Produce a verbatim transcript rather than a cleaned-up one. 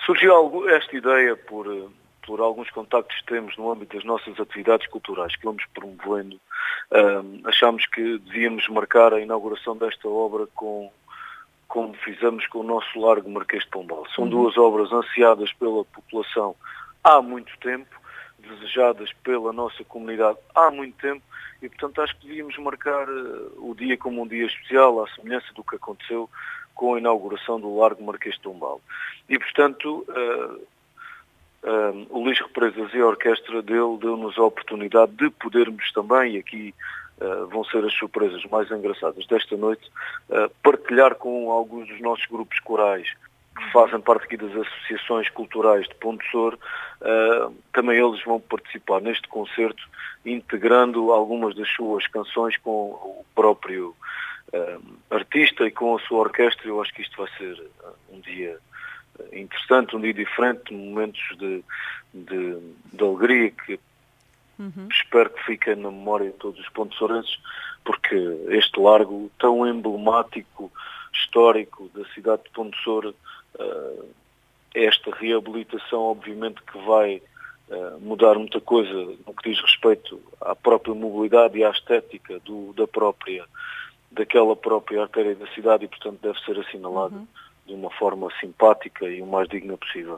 Surgiu algo, esta ideia por, por alguns contactos que temos no âmbito das nossas atividades culturais que vamos promovendo. Um, achámos que devíamos marcar a inauguração desta obra com, como fizemos com o nosso Largo Marquês de Pombal. São uhum. duas obras ansiadas pela população há muito tempo, desejadas pela nossa comunidade há muito tempo, e portanto acho que devíamos marcar uh, o dia como um dia especial, à semelhança do que aconteceu com a inauguração do Largo Marquês de Pombal. E portanto uh, uh, o Luís Represas e a orquestra dele deu-nos a oportunidade de podermos também, e aqui uh, vão ser as surpresas mais engraçadas desta noite, uh, partilhar com alguns dos nossos grupos corais que fazem parte aqui das associações culturais de Ponte Sor. Uh, também eles vão participar neste concerto, integrando algumas das suas canções com o próprio uh, artista e com a sua orquestra. Eu acho que isto vai ser um dia interessante, um dia diferente, momentos de, de, de alegria que uhum. espero que fiquem na memória de todos os pontesorenses, porque este largo tão emblemático, histórico da cidade de Ponte Sor, Uh, esta reabilitação obviamente que vai uh, mudar muita coisa no que diz respeito à própria mobilidade e à estética do, da própria, daquela própria artéria da cidade, e portanto deve ser assinalada uhum. de uma forma simpática e o mais digna possível.